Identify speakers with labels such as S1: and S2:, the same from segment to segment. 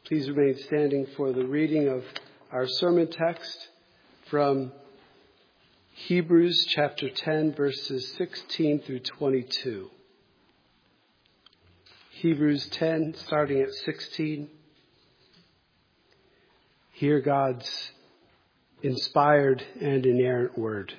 S1: Please remain standing for the reading of our sermon text from Hebrews chapter 10, verses 16 through 22. Hebrews 10, starting at 16. Hear God's inspired and inerrant word.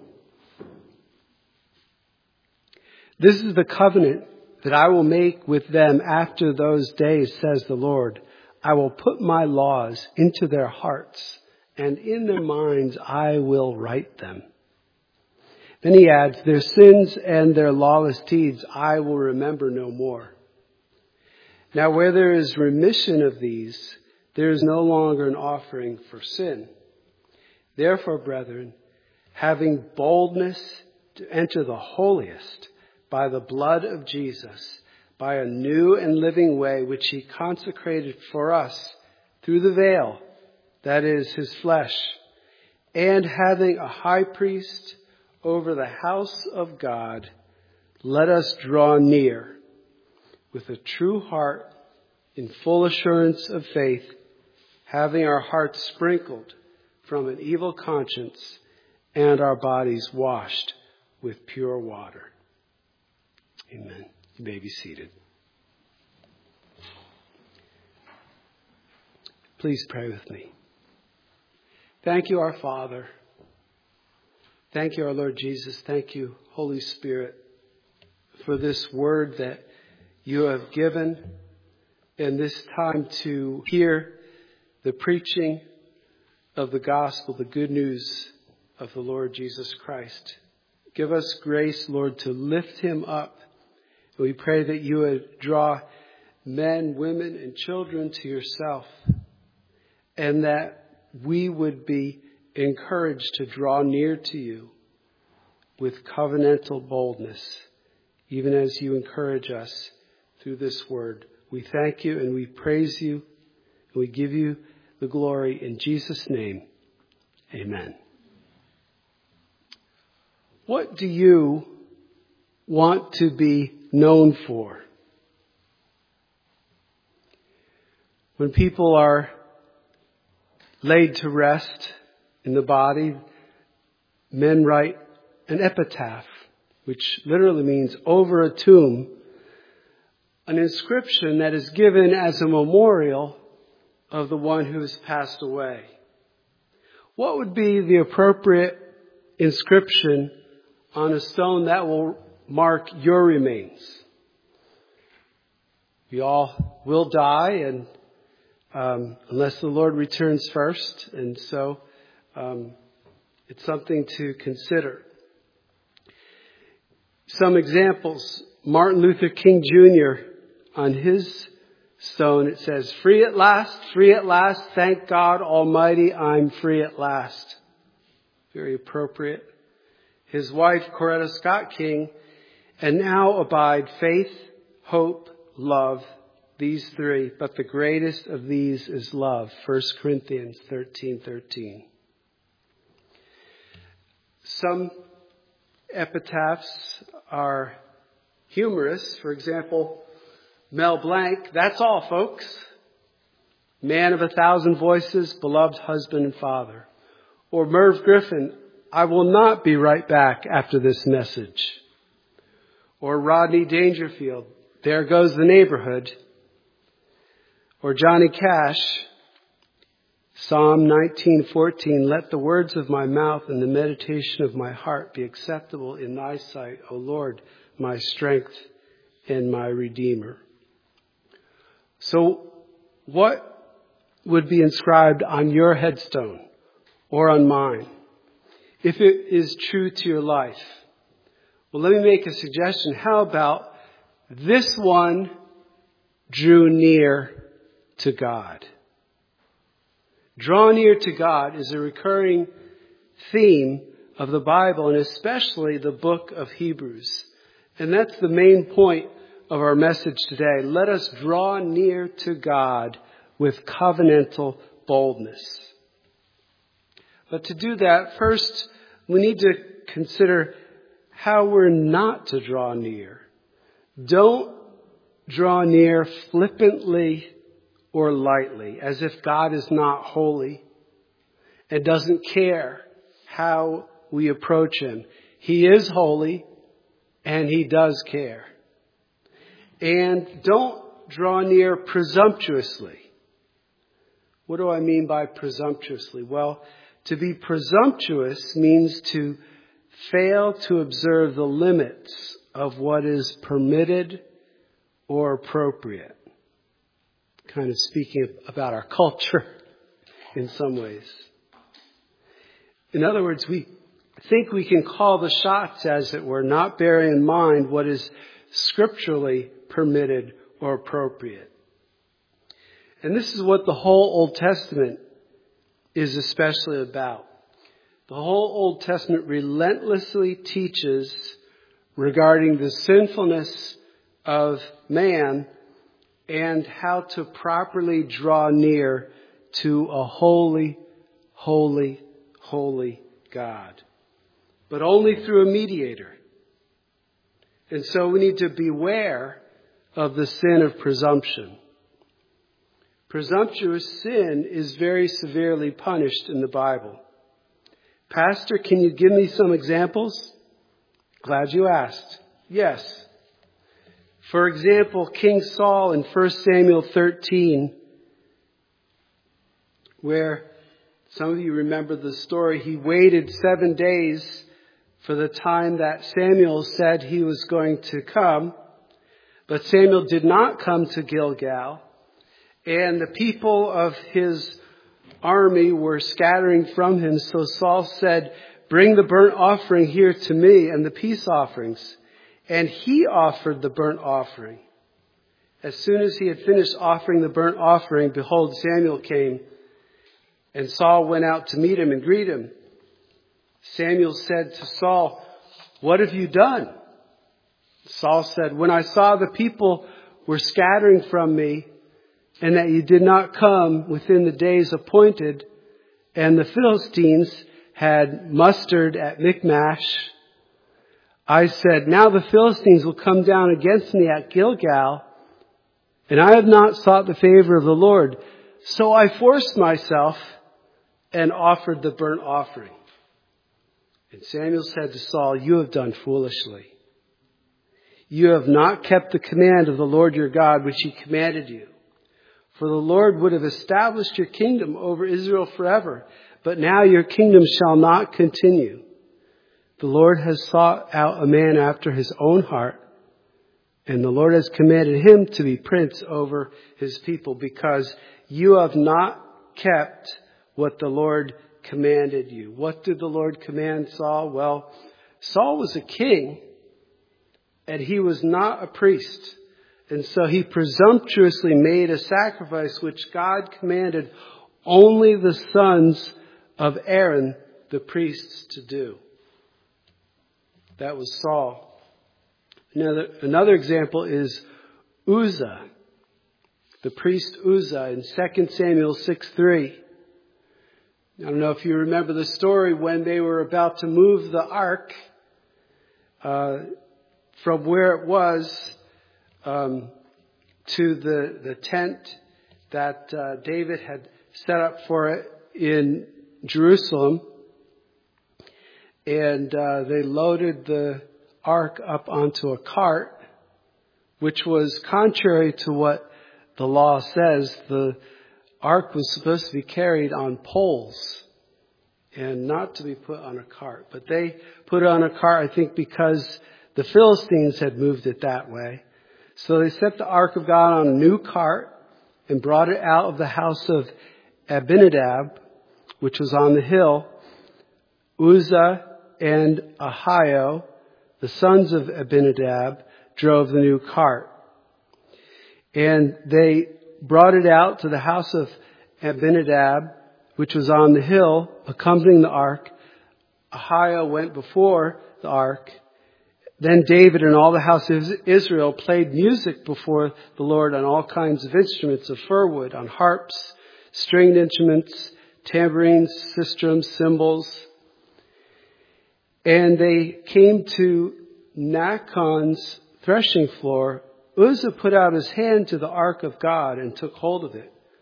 S1: This is the covenant that I will make with them after those days, says the Lord. I will put my laws into their hearts, and in their minds I will write them. Then he adds, their sins and their lawless deeds I will remember no more. Now where there is remission of these, there is no longer an offering for sin. Therefore, brethren, having boldness to enter the holiest by the blood of Jesus, by a new and living way which he consecrated for us through the veil, that is, his flesh, and having a high priest over the house of God, let us draw near with a true heart in full assurance of faith, having our hearts sprinkled from an evil conscience and our bodies washed with pure water. Amen. You may be seated. Please pray with me. Thank you, our Father. Thank you, our Lord Jesus. Thank you, Holy Spirit, for this word that you have given in this time to hear the preaching of the gospel, the good news of the Lord Jesus Christ. Give us grace, Lord, to lift him up. We pray that you would draw men, women, and children to yourself, and that we would be encouraged to draw near to you with covenantal boldness, even as you encourage us through this word. We thank you and we praise you, and we give you the glory in Jesus' name. Amen. What do you want to be known for? When people are laid to rest in the body, men write an epitaph, which literally means over a tomb, an inscription that is given as a memorial of the one who has passed away. What would be the appropriate inscription on a stone that will mark your remains? We all will die, and unless the Lord returns first, and so it's something to consider. Some examples: Martin Luther King Jr., on his stone it says, free at last, thank God Almighty, I'm free at last. Very appropriate. His wife, Coretta Scott King, and now abide faith, hope, love, these three, but the greatest of these is love. 1 Corinthians 13:13. Some epitaphs are humorous. For example, Mel Blanc, that's all, folks. Man of 1,000 voices, beloved husband and father. Or Merv Griffin, I will not be right back after this message. Or Rodney Dangerfield, there goes the neighborhood. Or Johnny Cash, Psalm 19:14, let the words of my mouth and the meditation of my heart be acceptable in thy sight, O Lord, my strength and my Redeemer. So what would be inscribed on your headstone or on mine, if it is true to your life? Well, let me make a suggestion. How about this one drew near to God? Draw near to God is a recurring theme of the Bible, and especially the book of Hebrews. And that's the main point of our message today. Let us draw near to God with covenantal boldness. But to do that, first, we need to consider how we're not to draw near. Don't draw near flippantly or lightly, as if God is not holy and doesn't care how we approach him. He is holy and he does care. And don't draw near presumptuously. What do I mean by presumptuously? Well, to be presumptuous means to fail to observe the limits of what is permitted or appropriate. Kind of speaking about our culture in some ways. In other words, we think we can call the shots, as it were, not bearing in mind what is scripturally permitted or appropriate. And this is what the whole Old Testament is especially about. The whole Old Testament relentlessly teaches regarding the sinfulness of man and how to properly draw near to a holy, holy, holy God. But only through a mediator. And so we need to beware of the sin of presumption. Presumptuous sin is very severely punished in the Bible. Pastor, can you give me some examples? Glad you asked. Yes. For example, King Saul in 1 Samuel 13, where some of you remember the story, he waited 7 days for the time that Samuel said he was going to come. But Samuel did not come to Gilgal. And the people of his army were scattering from him. So Saul said, "Bring the burnt offering here to me and the peace offerings." And he offered the burnt offering. As soon as he had finished offering the burnt offering, behold, Samuel came. And Saul went out to meet him and greet him. Samuel said to Saul, "What have you done?" Saul said, "When I saw the people were scattering from me, and that you did not come within the days appointed, and the Philistines had mustered at Michmash, I said, now the Philistines will come down against me at Gilgal, and I have not sought the favor of the Lord. So I forced myself and offered the burnt offering." And Samuel said to Saul, "You have done foolishly. You have not kept the command of the Lord your God, which he commanded you. For the Lord would have established your kingdom over Israel forever, but now your kingdom shall not continue. The Lord has sought out a man after his own heart, and the Lord has commanded him to be prince over his people, because you have not kept what the Lord commanded you." What did the Lord command Saul? Well, Saul was a king, and he was not a priest. And so he presumptuously made a sacrifice which God commanded only the sons of Aaron, the priests, to do. That was Saul. Another example is Uzzah, the priest Uzzah in 2 Samuel 6:3. I don't know if you remember the story when they were about to move the ark from where it was to the tent that David had set up for it in Jerusalem. And they loaded the ark up onto a cart, which was contrary to what the law says. The ark was supposed to be carried on poles and not to be put on a cart. But they put it on a cart, I think, because the Philistines had moved it that way. So they set the ark of God on a new cart and brought it out of the house of Abinadab, which was on the hill. Uzzah and Ahio, the sons of Abinadab, drove the new cart. And they brought it out to the house of Abinadab, which was on the hill, accompanying the ark. Ahio went before the ark. Then David and all the house of Israel played music before the Lord on all kinds of instruments of fir wood, on harps, stringed instruments, tambourines, sistrums, cymbals. And they came to Nachon's threshing floor. Uzzah put out his hand to the ark of God and took hold of it.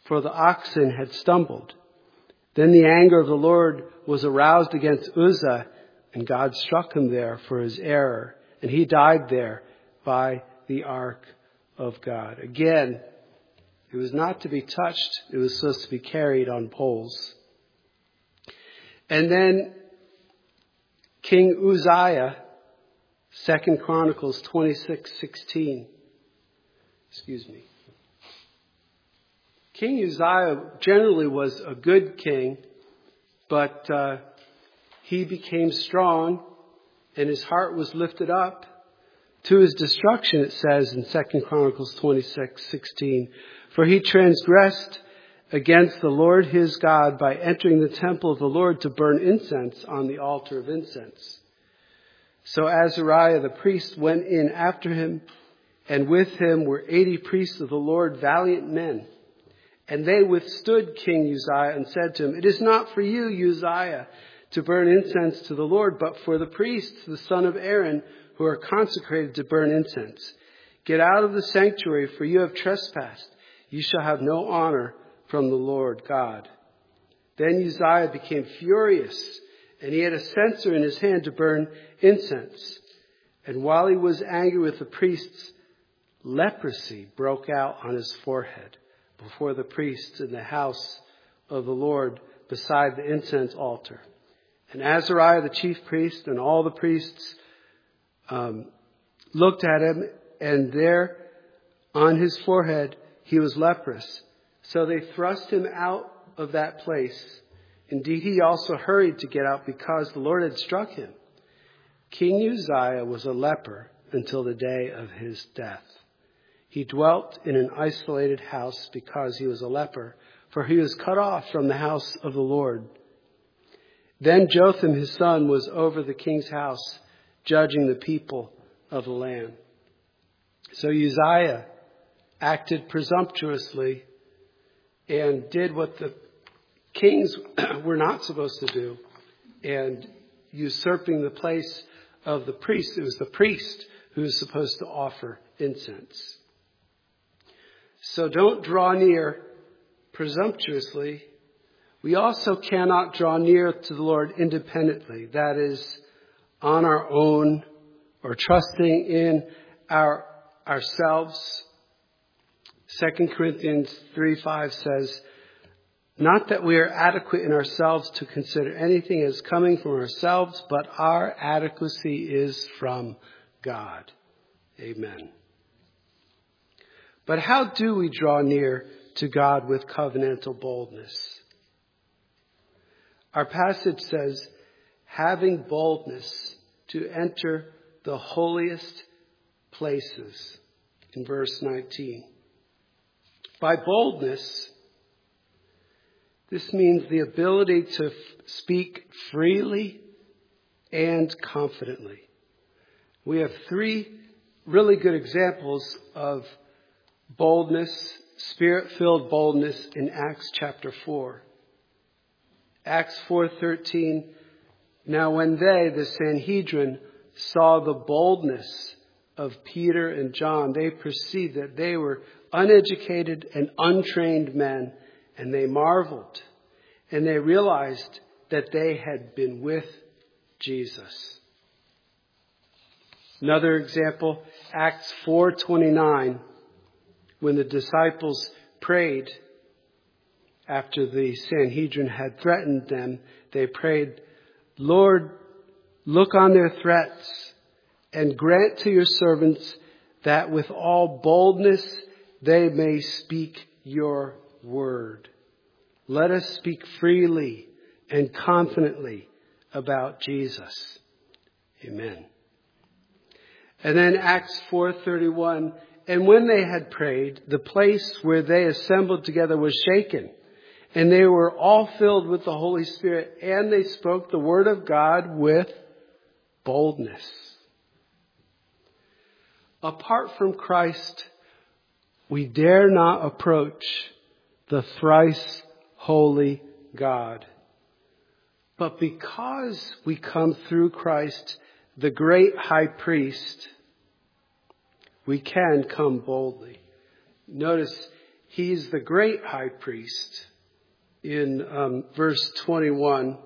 S1: for the oxen had stumbled. Then the anger of the Lord was aroused against Uzzah, and God struck him there for his error, and he died there by the ark of God. Again, it was not to be touched. It was supposed to be carried on poles. And then King Uzziah, 2 Chronicles 26:16. King Uzziah generally was a good king, but he became strong and his heart was lifted up to his destruction, it says in 2 Chronicles 26:16. For he transgressed against the Lord his God by entering the temple of the Lord to burn incense on the altar of incense. So Azariah the priest went in after him, and with him were 80 priests of the Lord, valiant men. And they withstood King Uzziah and said to him, "It is not for you, Uzziah, to burn incense to the Lord, but for the priests, the son of Aaron, who are consecrated to burn incense. Get out of the sanctuary, for you have trespassed. You shall have no honor from the Lord God." Then Uzziah became furious, and he had a censer in his hand to burn incense. And while he was angry with the priests, leprosy broke out on his forehead before the priests in the house of the Lord beside the incense altar. And Azariah the chief priest and all the priests looked at him, and there on his forehead he was leprous. So they thrust him out of that place. Indeed, he also hurried to get out because the Lord had struck him. King Uzziah was a leper until the day of his death. He dwelt in an isolated house because he was a leper, for he was cut off from the house of the Lord. Then Jotham his son was over the king's house, judging the people of the land. So Uzziah acted presumptuously and did what the kings were not supposed to do, and usurping the place of the priest. It was the priest who was supposed to offer incense. So don't draw near presumptuously. We also cannot draw near to the Lord independently. That is, on our own or trusting in ourselves. 2 Corinthians 3:5 says, "Not that we are adequate in ourselves to consider anything as coming from ourselves, but our adequacy is from God." Amen. But how do we draw near to God with covenantal boldness? Our passage says, having boldness to enter the holiest places, in verse 19. By boldness, this means the ability to speak freely and confidently. We have 3 really good examples of boldness, Spirit-filled boldness in Acts chapter 4. Acts 4:13, "Now when they, the Sanhedrin, saw the boldness of Peter and John, they perceived that they were uneducated and untrained men, and they marveled, and they realized that they had been with Jesus." Another example, Acts 4:29, when the disciples prayed after the Sanhedrin had threatened them, they prayed, "Lord, look on their threats and grant to your servants that with all boldness they may speak your word. Let us speak freely and confidently about Jesus." Amen. And then Acts 4:31, "And when they had prayed, the place where they assembled together was shaken, and they were all filled with the Holy Spirit, and they spoke the word of God with boldness." Apart from Christ, we dare not approach the thrice holy God. But because we come through Christ, the great high priest, we can come boldly. Notice He's the great high priest. In verse 21,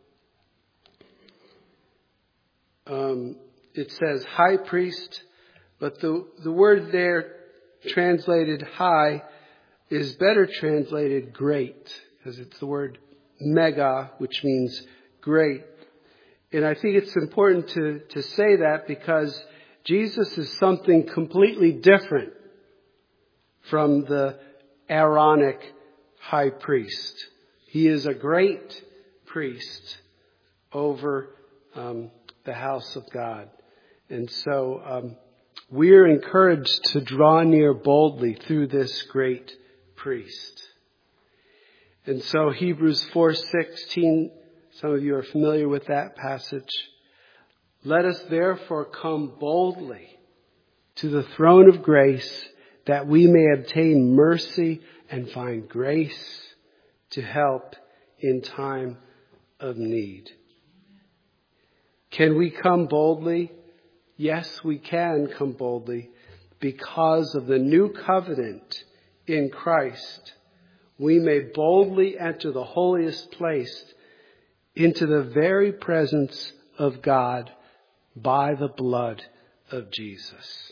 S1: it says high priest, but the word there translated high is better translated great, because it's the word mega, which means great. And I think it's important to say that because Jesus is something completely different from the Aaronic high priest. He is a great priest over the house of God. And so we're encouraged to draw near boldly through this great priest. And so Hebrews 4:16, some of you are familiar with that passage. Let us therefore come boldly to the throne of grace that we may obtain mercy and find grace to help in time of need. Can we come boldly? Yes, we can come boldly because of the new covenant in Christ. We may boldly enter the holiest place into the very presence of God by the blood of Jesus.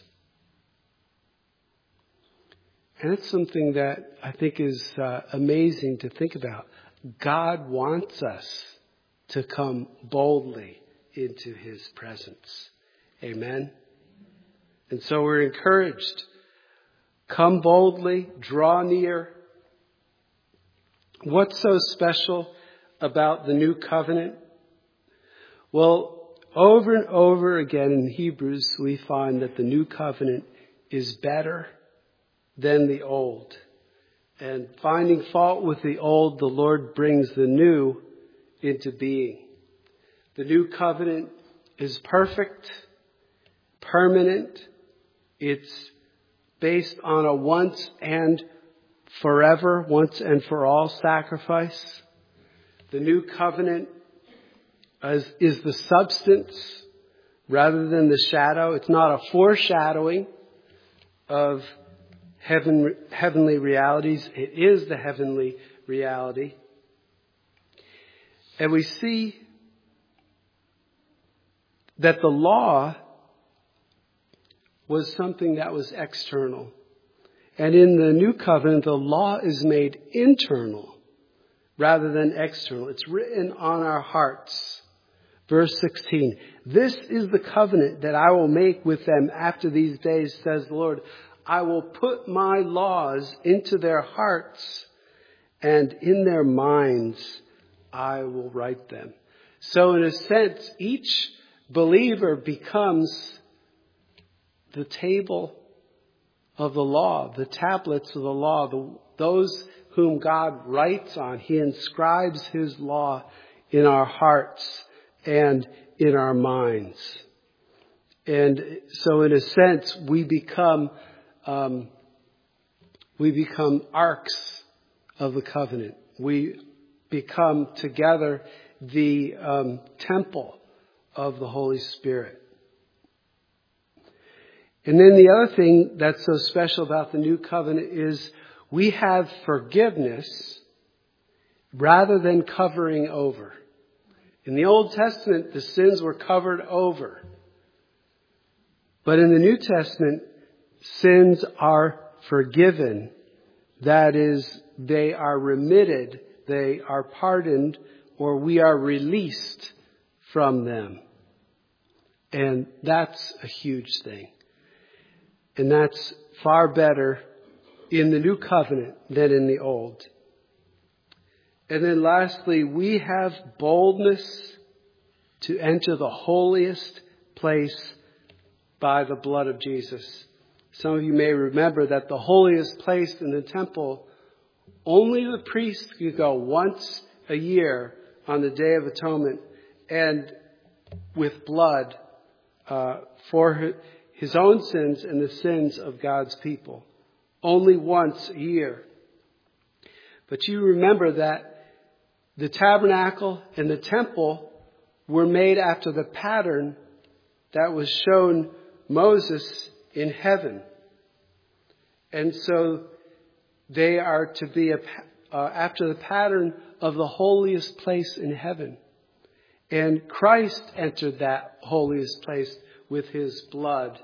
S1: And it's something that I think is amazing to think about. God wants us to come boldly into his presence. Amen. And so we're encouraged. Come boldly, draw near. What's so special about the new covenant? Well, over and over again in Hebrews, we find that the new covenant is better than the old. And finding fault with the old, the Lord brings the new into being. The new covenant is perfect, permanent. It's based on a once and forever, once and for all sacrifice. The new covenant is the substance rather than the shadow. It's not a foreshadowing of heavenly realities. It is the heavenly reality. And we see that the law was something that was external. And in the new covenant, the law is made internal rather than external. It's written on our hearts. Verse 16, this is the covenant that I will make with them after these days, says the Lord. I will put my laws into their hearts, and in their minds I will write them. So in a sense, each believer becomes the table of the law, the tablets of the law, those whom God writes on. He inscribes his law in our hearts and in our minds. And so in a sense, we become arks of the covenant. We become together the temple of the Holy Spirit. And then the other thing that's so special about the new covenant is we have forgiveness rather than covering over. In the Old Testament, the sins were covered over. But in the New Testament, sins are forgiven. That is, they are remitted, they are pardoned, or we are released from them. And that's a huge thing. And that's far better in the new covenant than in the old. And then lastly, we have boldness to enter the holiest place by the blood of Jesus. Some of you may remember that the holiest place in the temple, only the priest could go once a year on the Day of Atonement and with blood for his own sins and the sins of God's people. Only once a year. But you remember that the tabernacle and the temple were made after the pattern that was shown Moses in heaven. And so They are to be after the pattern of the holiest place in heaven. And Christ entered that holiest place with his blood.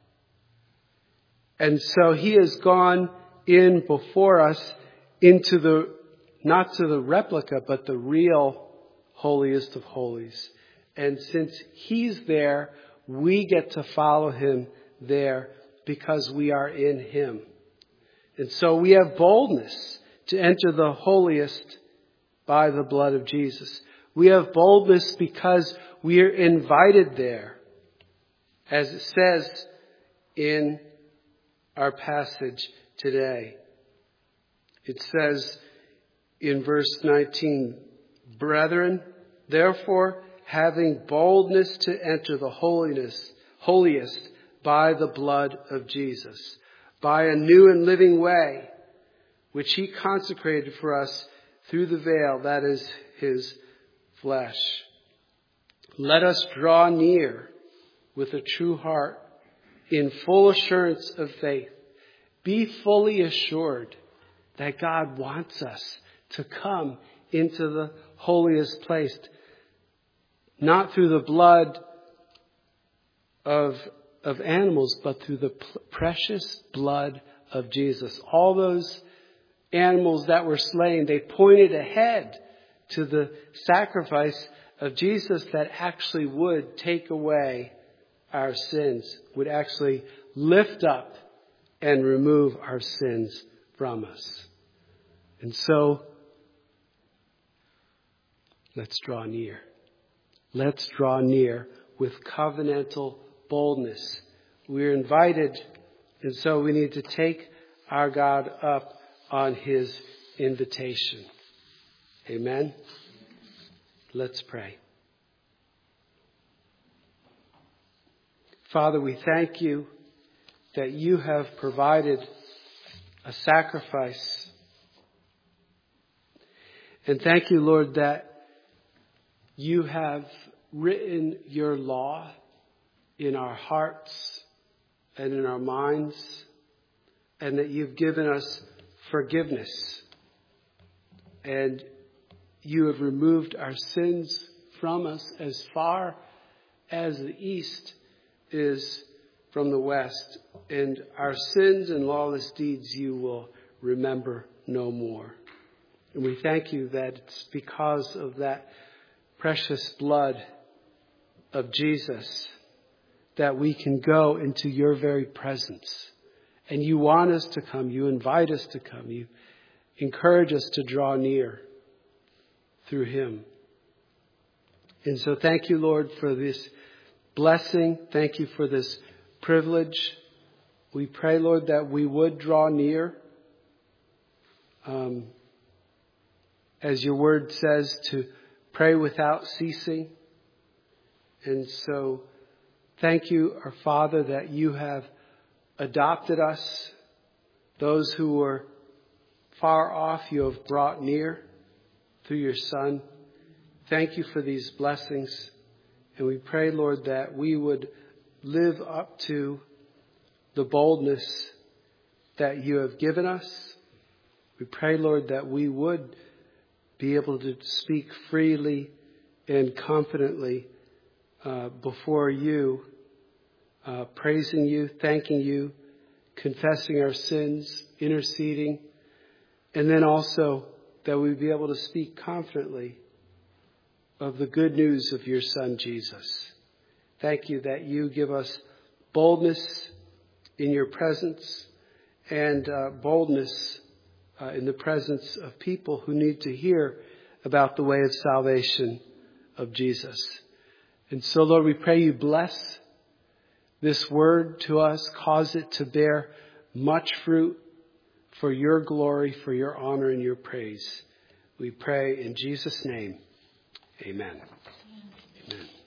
S1: And so he has gone in before us into not to the replica, but the real holiest of holies. And since he's there, we get to follow him there because we are in him. And so we have boldness to enter the holiest by the blood of Jesus. We have boldness because we are invited there, as it says in our passage today. It says in verse 19, "Brethren, therefore, having boldness to enter the holiest by the blood of Jesus, by a new and living way, which he consecrated for us through the veil, that is his flesh. Let us draw near with a true heart, in full assurance of faith. Be fully assured that God wants us to come into the holiest place, not through the blood of animals, but through the precious blood of Jesus. All those animals that were slain, they pointed ahead to the sacrifice of Jesus that actually would take away our sins, would actually lift up and remove our sins from us. And so, let's draw near. Let's draw near with covenantal boldness. We're invited, and so we need to take our God up on his invitation. Amen? Let's pray. Father, we thank you that you have provided a sacrifice. And thank you, Lord, that you have written your law in our hearts and in our minds, and that you've given us forgiveness. And you have removed our sins from us as far as the east is from the west. And our sins and lawless deeds you will remember no more. And we thank you that it's because of that precious blood of Jesus that we can go into your very presence. And you want us to come. You invite us to come. You encourage us to draw near through him. And so thank you, Lord, for this blessing. Thank you for this privilege. We pray, Lord, that we would draw near. As your word says, to pray without ceasing. And so thank you, our Father, that you have adopted us. Those who were far off, you have brought near through your Son. Thank you for these blessings. And we pray, Lord, that we would live up to the boldness that you have given us. We pray, Lord, that we would be able to speak freely and confidently before you, praising you, thanking you, confessing our sins, interceding, and then also that we'd be able to speak confidently of the good news of your Son, Jesus. Thank you that you give us boldness in your presence and boldness in the presence of people who need to hear about the way of salvation of Jesus. And so, Lord, we pray you bless this word to us, cause it to bear much fruit for your glory, for your honor and your praise. We pray in Jesus' name. Amen. Amen.